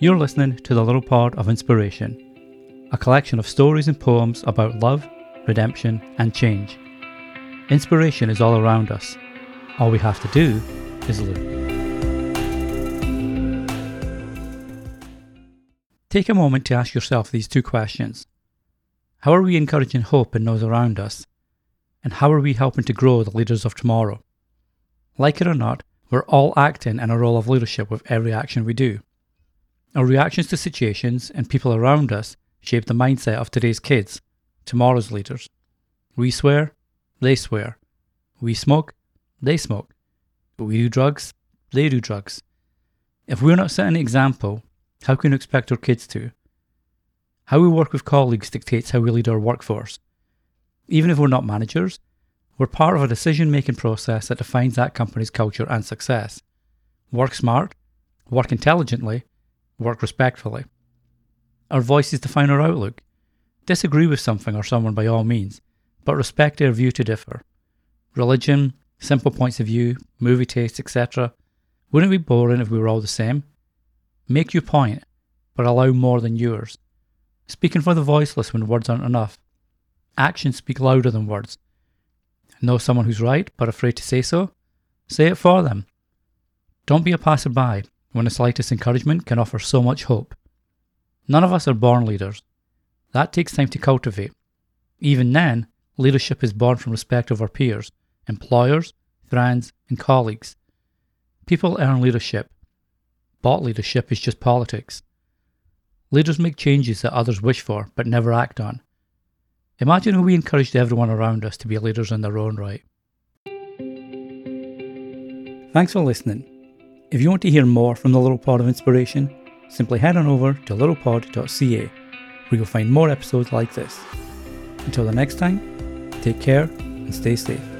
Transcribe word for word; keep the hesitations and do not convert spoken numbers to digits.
You're listening to The Little Pod of Inspiration, a collection of stories and poems about love, redemption, and change. Inspiration is all around us. All we have to do is look. Take a moment to ask yourself these two questions. How are we encouraging hope in those around us? And how are we helping to grow the leaders of tomorrow? Like it or not, we're all acting in a role of leadership with every action we do. Our reactions to situations and people around us shape the mindset of today's kids, tomorrow's leaders. We swear, they swear. We smoke, they smoke. We do drugs, they do drugs. If we're not setting an example, how can we expect our kids to? How we work with colleagues dictates how we lead our workforce. Even if we're not managers, we're part of a decision-making process that defines that company's culture and success. Work smart, work intelligently, work respectfully. Our voices define our outlook. Disagree with something or someone by all means, but respect their view to differ. Religion, simple points of view, movie tastes, et cetera. Wouldn't it be boring if we were all the same? Make your point, but allow more than yours. Speaking for the voiceless when words aren't enough. Actions speak louder than words. Know someone who's right, but afraid to say so? Say it for them. Don't be a passerby when the slightest encouragement can offer so much hope. None of us are born leaders. That takes time to cultivate. Even then, leadership is born from respect of our peers, employers, friends, and colleagues. People earn leadership. Bought leadership is just politics. Leaders make changes that others wish for but never act on. Imagine if we encouraged everyone around us to be leaders in their own right. Thanks for listening. If you want to hear more from the Little Pod of Inspiration, simply head on over to little pod dot c a, where you'll find more episodes like this. Until the next time, take care and stay safe.